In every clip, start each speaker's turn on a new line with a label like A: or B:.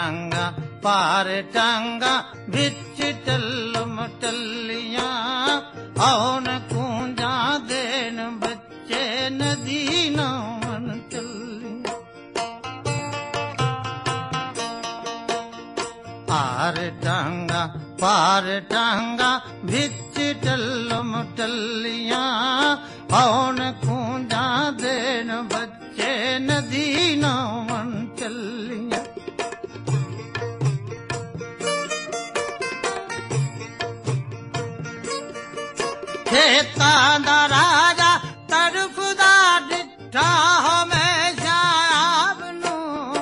A: टांगा पार टांगा बिच टल्लम टल्लियां औन कूंजा देन बच्चे नदी नावन चलियां। आर टांगा पार टांगा बिच टल्लम टल्लियां औन कूंजा देन बच्चे नदी नावन चलियां। खेतां दा राजा तड़फदा डिठा हमेशा आपनू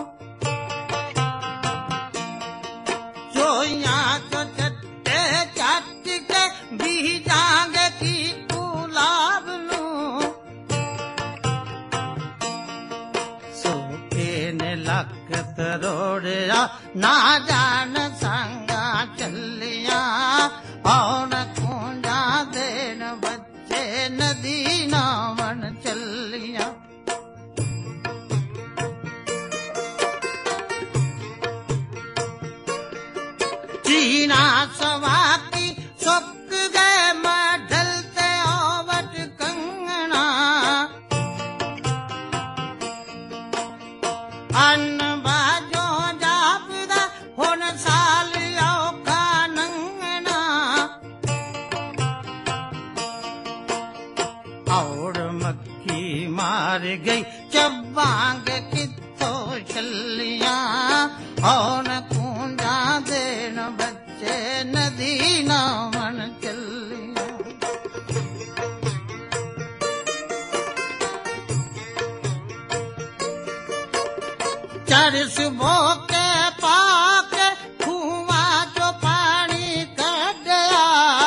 A: जोइयां चो चट्टे चट के बीजांगे की गुलाब नू सोके ने लक तरोड़िया ना जान संगा चलिया औन कूंजा देन बच्चे नदी नावन चलिया। चीना सवा की सुक गए मढलते ओवट कंगना अन्न बाजो जापदा हुन साल औखा नंगना और मक्खी मार गई चबांग कितो छलियां और कूंजा देन बच्चे नदी नावन चलियां। चरस बोके पाके कुआं चो पानी कढया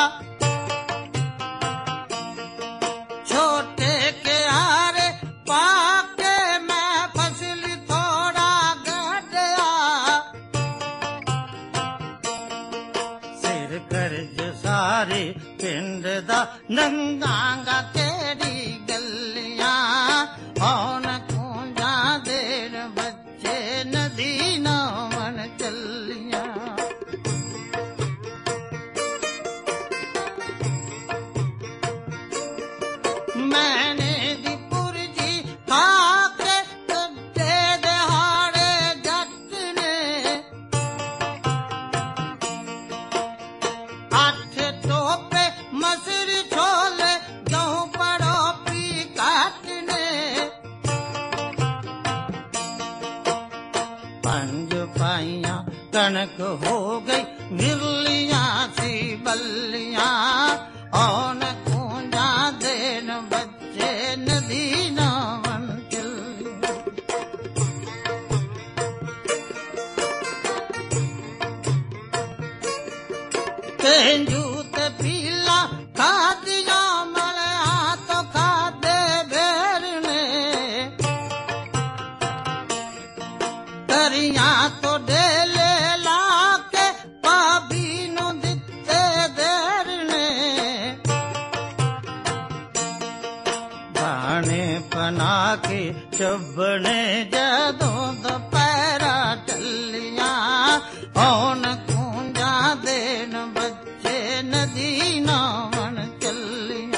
A: छोटे के आरे पाके मैं फसल थोड़ा गढ़या सिर कर्ज सारे पिंड दा नंगांगा केड़ी गलियां औन कूंजा देन बच्चे नदी नावन चलियां। मैंने दी पुरजी खाके कड्डे दहाड़े जट ने अठ टोपे मसर छोले गेहूं पड़ो पी काटने पंज पाइयां कनक हो गई मिरलियां सी बल्लियां औन कूंजा देन बच्चे नदी नावन चलियां। तेंजू ते पीला खादिया मलया तो खादे बेरने करियां तो डेले लाके भाभी नू दिते देरने बाणे पना के चबने जदों दोपहरा टलियां औन कूंजा देन बच्चे नदी नावन चलियां।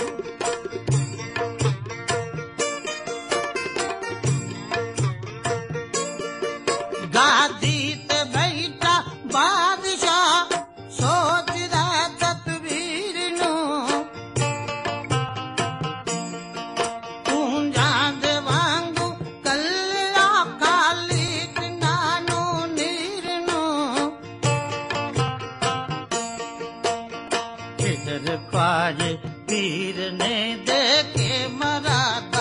A: गादी ते बैठा बादशाह सोचदा तदबीर नू कूंजा दे वांगू कल्ला खाली नानू नीर नू इधर ख्वाजे पीर ने देखे मरा